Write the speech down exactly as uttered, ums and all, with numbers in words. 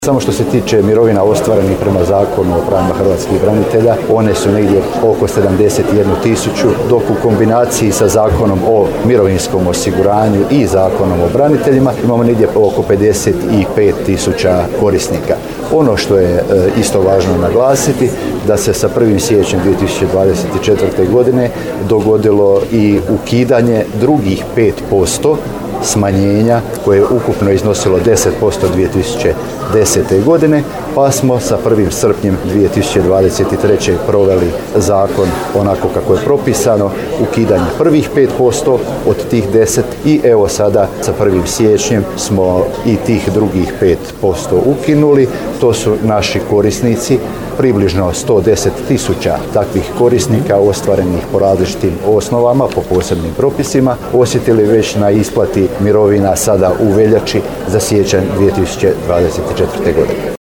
Samo što se tiče mirovina ostvarenih prema Zakonu o pravima hrvatskih branitelja, one su negdje oko sedamdeset jednu tisuću, dok u kombinaciji sa Zakonom o mirovinskom osiguranju i Zakonom o braniteljima imamo negdje oko pedeset pet tisuća korisnika. Ono što je e, isto važno naglasiti, da se sa prvim siječnjem dvije tisuće dvadeset četvrte. godine dogodilo i ukidanje drugih pet posto smanjenja koje je ukupno iznosilo deset posto dvije tisuće desete. godine, pa smo sa prvim srpnjem dvije tisuće dvadeset treće. proveli zakon onako kako je propisano, ukidanje prvih pet posto od tih deset i evo sada sa prvim siječnjem smo i tih drugih pet posto ukinuli. To su naši korisnici, približno sto deset tisuća takvih korisnika ostvarenih po različitim osnovama, po posebnim propisima, osjetili već na isplati mirovina sada u veljači za siječanj dvije tisuće dvadeset četvrte. godine.